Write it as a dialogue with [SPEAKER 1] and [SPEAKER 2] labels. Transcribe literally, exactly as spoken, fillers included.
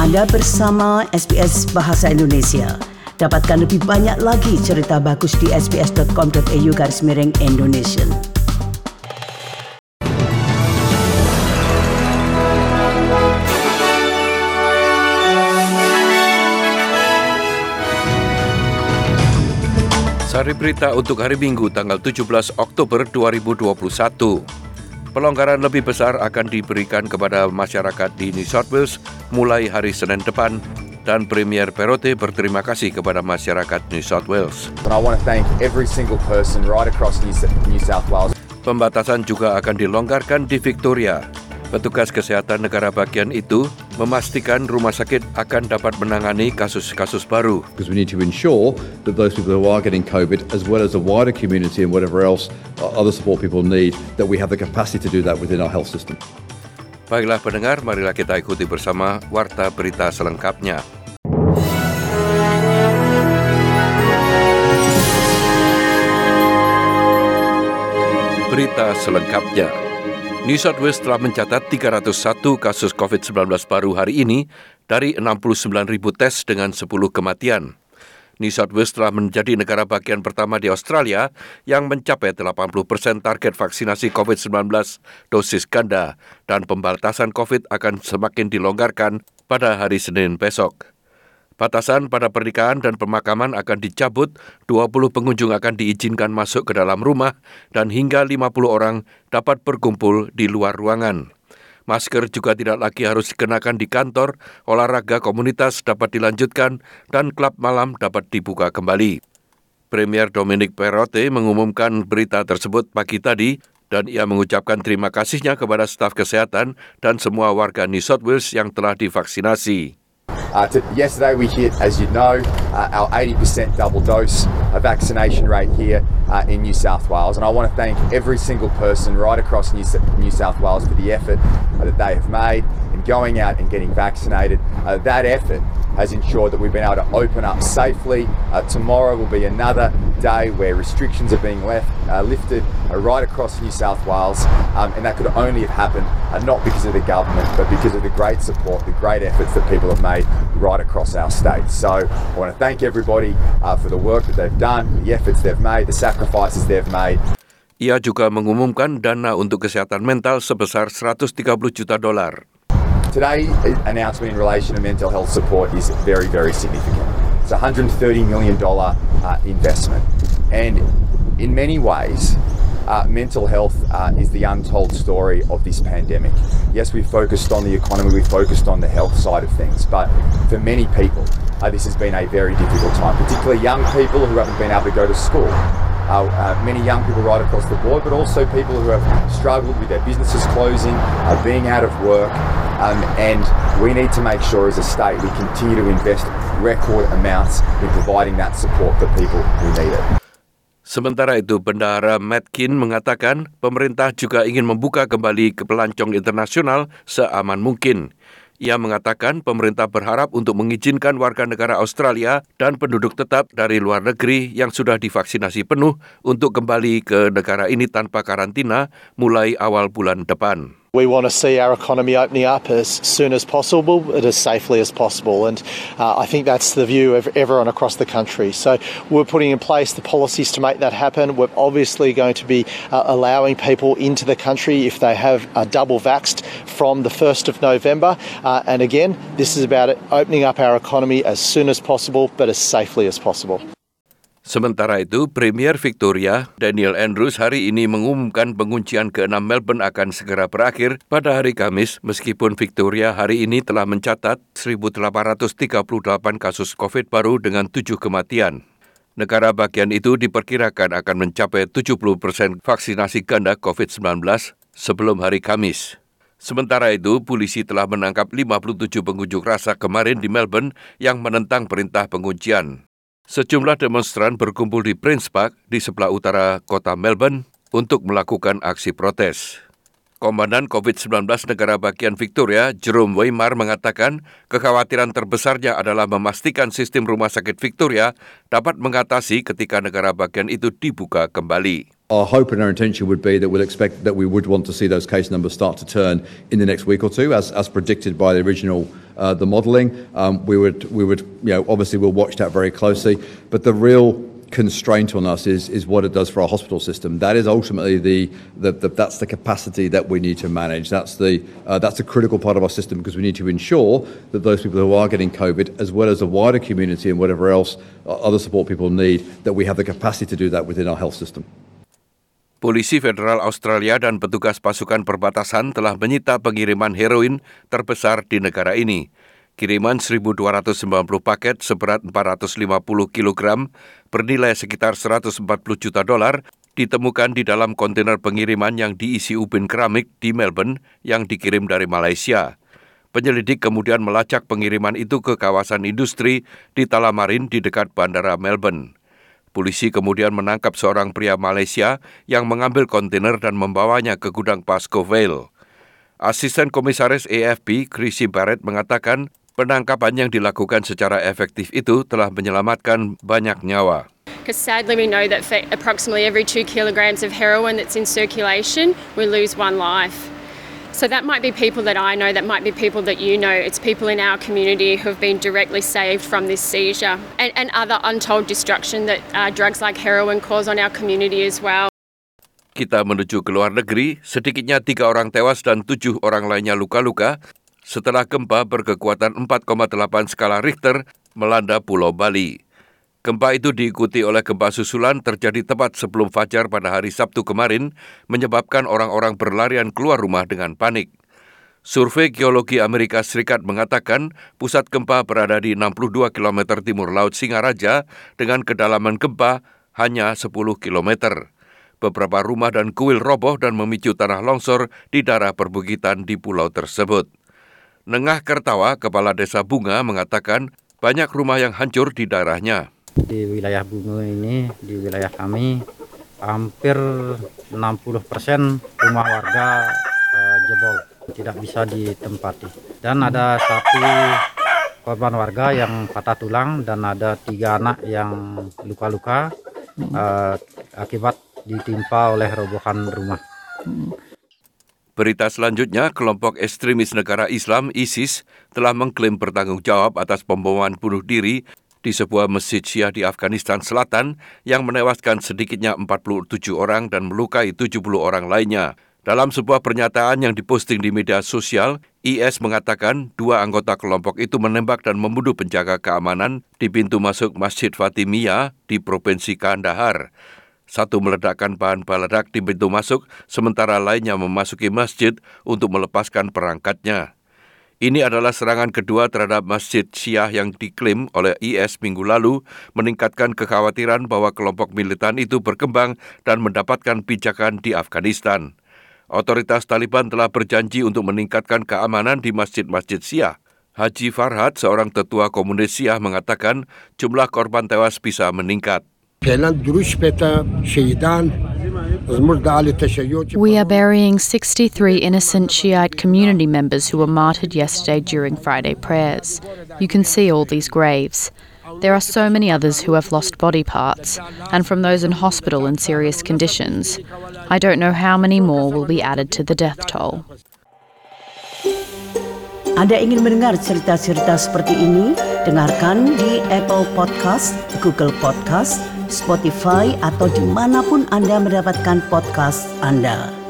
[SPEAKER 1] Anda bersama S B S Bahasa Indonesia. Dapatkan lebih banyak lagi cerita bagus di sbs.com.au garis miring Indonesia.
[SPEAKER 2] Sari berita untuk hari Minggu tanggal tujuh belas Oktober dua ribu dua puluh satu. Pelonggaran lebih besar akan diberikan kepada masyarakat di New South Wales mulai hari Senin depan dan Premier Perrottet berterima kasih kepada masyarakat New South Wales.
[SPEAKER 3] And I want to thank every single person right across New South Wales.
[SPEAKER 2] Pembatasan juga akan dilonggarkan di Victoria. Petugas kesehatan negara bagian itu memastikan rumah sakit akan dapat menangani kasus-kasus baru.
[SPEAKER 4] Because we need to ensure that those people who are getting COVID, as well as the wider community and whatever else other support people need, that we have the capacity to do that within our health system.
[SPEAKER 2] Baiklah pendengar, marilah kita ikuti bersama Warta Berita selengkapnya. Berita selengkapnya. New South Wales telah mencatat tiga ratus satu kasus covid sembilan belas baru hari ini dari enam puluh sembilan ribu tes dengan sepuluh kematian. New South Wales telah menjadi negara bagian pertama di Australia yang mencapai delapan puluh persen target vaksinasi covid sembilan belas dosis ganda dan pembatasan COVID akan semakin dilonggarkan pada hari Senin besok. Batasan pada pernikahan dan pemakaman akan dicabut, dua puluh pengunjung akan diizinkan masuk ke dalam rumah, dan hingga lima puluh orang dapat berkumpul di luar ruangan. Masker juga tidak lagi harus dikenakan di kantor, olahraga komunitas dapat dilanjutkan, dan klub malam dapat dibuka kembali. Premier Dominic Perrottet mengumumkan berita tersebut pagi tadi, dan ia mengucapkan terima kasihnya kepada staf kesehatan dan semua warga New South Wales yang telah divaksinasi.
[SPEAKER 3] Uh, to, yesterday we hit, as you know, uh, our eighty percent double dose uh, vaccination rate here uh, in New South Wales. And I want to thank every single person right across New, New South Wales for the effort uh, that they have made in going out and getting vaccinated. Uh, that effort has ensured that we've been able to open up safely. Uh, tomorrow will be another day where restrictions are being left, uh, lifted uh, right across New South Wales. Um, and that could only have happened uh, not because of the government, but because of the great support, the great efforts that people have made right across our state. So I want to thank everybody uh, for the work that they've done, the efforts they've made, the sacrifices they've made.
[SPEAKER 2] Ia juga mengumumkan dana untuk kesehatan mental sebesar seratus tiga puluh juta dolar.
[SPEAKER 3] Today's announcement in relation to mental health support is very, very significant. It's a one hundred thirty million dollars uh, investment. And in many ways, uh, mental health uh, is the untold story of this pandemic. Yes, we focused on the economy, we focused on the health side of things, but for many people, uh, this has been a very difficult time, particularly young people who haven't been able to go to school. Uh, uh, many young people right across the board, but also people who have struggled with their businesses closing, uh, being out of work, um, and we need to make sure as a state we continue to invest record amounts in providing that support for people who need it.
[SPEAKER 2] Sementara itu, Bendahara Matt Kean mengatakan pemerintah juga ingin membuka kembali ke pelancong internasional seaman mungkin. Ia mengatakan pemerintah berharap untuk mengizinkan warga negara Australia dan penduduk tetap dari luar negeri yang sudah divaksinasi penuh untuk kembali ke negara ini tanpa karantina mulai awal bulan depan.
[SPEAKER 5] We want to see our economy opening up as soon as possible, but as safely as possible. And uh, I think that's the view of everyone across the country. So we're putting in place the policies to make that happen. We're obviously going to be uh, allowing people into the country if they have uh, double vaxxed from the first of November. Uh, and again, this is about opening up our economy as soon as possible, but as safely as possible.
[SPEAKER 2] Sementara itu, Premier Victoria, Daniel Andrews hari ini mengumumkan penguncian keenam Melbourne akan segera berakhir pada hari Kamis, meskipun Victoria hari ini telah mencatat seribu delapan ratus tiga puluh delapan kasus COVID baru dengan tujuh kematian. Negara bagian itu diperkirakan akan mencapai tujuh puluh persen vaksinasi ganda covid sembilan belas sebelum hari Kamis. Sementara itu, polisi telah menangkap lima puluh tujuh pengunjuk rasa kemarin di Melbourne yang menentang perintah penguncian. Sejumlah demonstran berkumpul di Prince Park di sebelah utara kota Melbourne untuk melakukan aksi protes. Komandan covid sembilan belas negara bagian Victoria, Jerome Weimar, mengatakan kekhawatiran terbesarnya adalah memastikan sistem rumah sakit Victoria dapat mengatasi ketika negara bagian itu dibuka kembali.
[SPEAKER 4] Our hope and our intention would be that we'll expect that we would want to see those case numbers start to turn in the next week or two, as as predicted by the original uh, the modelling. Um, we would we would you know obviously we'll watch that very closely, but the real constraint on us is is what it does for our hospital system. That is ultimately the, the, the that's the capacity that we need to manage. That's the uh, that's a critical part of our system, because we need to ensure that those people who are getting COVID, as well as the wider community and whatever else uh, other support people need, that we have the capacity to do that within our health system.
[SPEAKER 2] Polisi Federal Australia dan petugas pasukan perbatasan telah menyita pengiriman heroin terbesar di negara ini. Kiriman seribu dua ratus sembilan puluh paket seberat empat ratus lima puluh kilogram bernilai sekitar seratus empat puluh juta dolar ditemukan di dalam kontainer pengiriman yang diisi ubin keramik di Melbourne yang dikirim dari Malaysia. Penyelidik kemudian melacak pengiriman itu ke kawasan industri di Tullamarine di dekat bandara Melbourne. Polisi kemudian menangkap seorang pria Malaysia yang mengambil kontainer dan membawanya ke gudang Pascoe Vale. Asisten Komisaris A F P, Chrissy Barrett, mengatakan penangkapan yang dilakukan secara efektif itu telah menyelamatkan banyak nyawa.
[SPEAKER 6] Because sadly we know that for approximately every two kilograms of heroin that's in circulation, we lose one life. So that might be people that I know, that might be people that you know. It's people in our community who have been directly saved from this seizure and, and other untold destruction that uh, drugs like heroin cause on our community as well.
[SPEAKER 2] Kita menuju ke luar negeri, sedikitnya tiga orang tewas dan tujuh orang lainnya luka-luka setelah gempa berkekuatan empat koma delapan skala Richter melanda Pulau Bali. Gempa itu diikuti oleh gempa susulan terjadi tepat sebelum fajar pada hari Sabtu kemarin, menyebabkan orang-orang berlarian keluar rumah dengan panik. Survei Geologi Amerika Serikat mengatakan pusat gempa berada di enam puluh dua kilometer timur Laut Singaraja dengan kedalaman gempa hanya sepuluh kilometer. Beberapa rumah dan kuil roboh dan memicu tanah longsor di daerah perbukitan di pulau tersebut. Nengah Kertawa, Kepala Desa Bunga, mengatakan banyak rumah yang hancur di daerahnya.
[SPEAKER 7] Di wilayah Bunga ini, di wilayah kami, hampir enam puluh persen rumah warga uh, jebol, tidak bisa ditempati. Dan ada satu korban warga yang patah tulang dan ada tiga anak yang luka-luka uh, akibat ditimpa oleh robohan rumah.
[SPEAKER 2] Berita selanjutnya, kelompok ekstremis negara Islam ISIS telah mengklaim bertanggung jawab atas pemboman bunuh diri di sebuah masjid Syiah di Afghanistan Selatan yang menewaskan sedikitnya empat puluh tujuh orang dan melukai tujuh puluh orang lainnya. Dalam sebuah pernyataan yang diposting di media sosial, I S mengatakan dua anggota kelompok itu menembak dan membunuh penjaga keamanan di pintu masuk Masjid Fatimiyah di Provinsi Kandahar. Satu meledakkan bahan peledak di pintu masuk, sementara lainnya memasuki masjid untuk melepaskan perangkatnya. Ini adalah serangan kedua terhadap masjid Syiah yang diklaim oleh I S minggu lalu, meningkatkan kekhawatiran bahwa kelompok militan itu berkembang dan mendapatkan pijakan di Afghanistan. Otoritas Taliban telah berjanji untuk meningkatkan keamanan di masjid-masjid Syiah. Haji Farhad, seorang tetua komunis Syiah, mengatakan jumlah korban tewas bisa meningkat.
[SPEAKER 8] We are burying sixty-three innocent Shiite community members who were martyred yesterday during Friday prayers. You can see all these graves. There are so many others who have lost body parts, and from those in hospital in serious conditions. I don't know how many more will be added to the death toll.
[SPEAKER 1] Anda ingin mendengar cerita-cerita seperti ini? Dengarkan di Apple Podcast, Google Podcast, Spotify, atau dimanapun Anda mendapatkan podcast Anda.